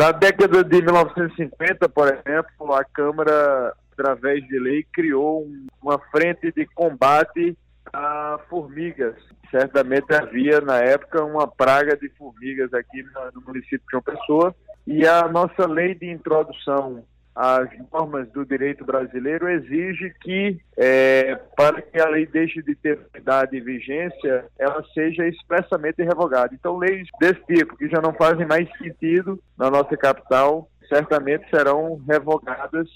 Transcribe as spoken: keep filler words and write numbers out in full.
Na década de mil novecentos e cinquenta, por exemplo, a Câmara, através de lei, criou um, uma frente de combate a formigas. Certamente havia, na época, uma praga de formigas aqui no, no município de João Pessoa, e a nossa lei de introdução às normas do direito brasileiro exige que, é, para que a lei deixe de ter validade e vigência, ela seja expressamente revogada. Então, leis desse tipo, que já não fazem mais sentido na nossa capital, certamente serão revogadas